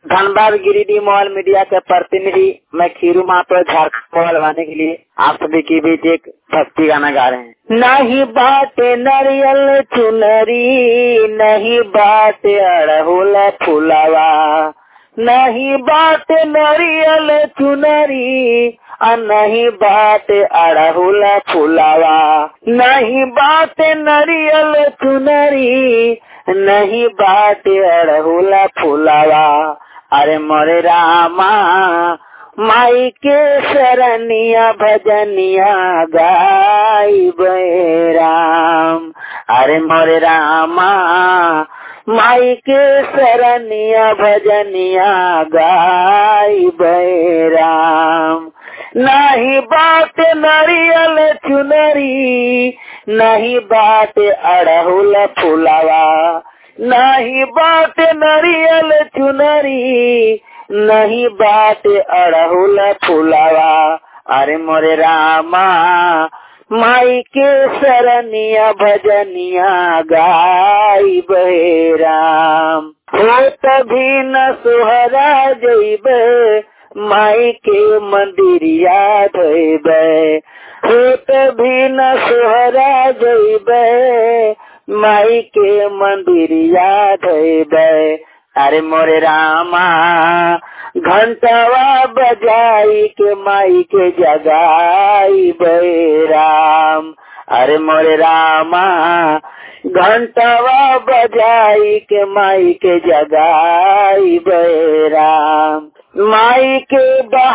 Dhanbad Giridih mall media के प्रतिनिधि मैं खीरू महातो झारखंड मॉल आने के लिए आप सभी के बीच एक भक्ति गाना गा रहे हैं। नहीं बाटे नरियल चुनरी, नहीं बाटे अड़हुल फुलावा, नहीं बाटे नरियल चुनरी, नहीं बाटे अड़हुल फुलावा, नहीं बाटे नरियल चुनरी, नहीं बाटे अड़हुल फुलावा। अरे मोरे रामा माई के शरणिया भजनिया गाई राम। अरे मोरे रामा माई के शरणिया भजनिया गाई राम। नहीं बात नरियल चुनरी, नहीं बात अड़हुल फुलावा, नहीं बात नरियल चुनरी, नहीं बात अड़हुल फुलावा। अरे मोरे रामा माई के शरणिया भजनिया गाई राम। हो तभी न सोहरा जइबे माई के मंदिरिया धइबे, हो तभी न सोहरा जइबे माई के मंदिरिया धइबे। अरे मोरे रामा घंटावा बजाई के माई के जगाई राम। अरे मोरे रामा घंटावा बजाई के माई के जगाई राम। माई के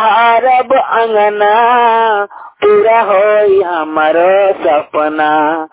बहारब अंगना पूरा होई हमारो सपना।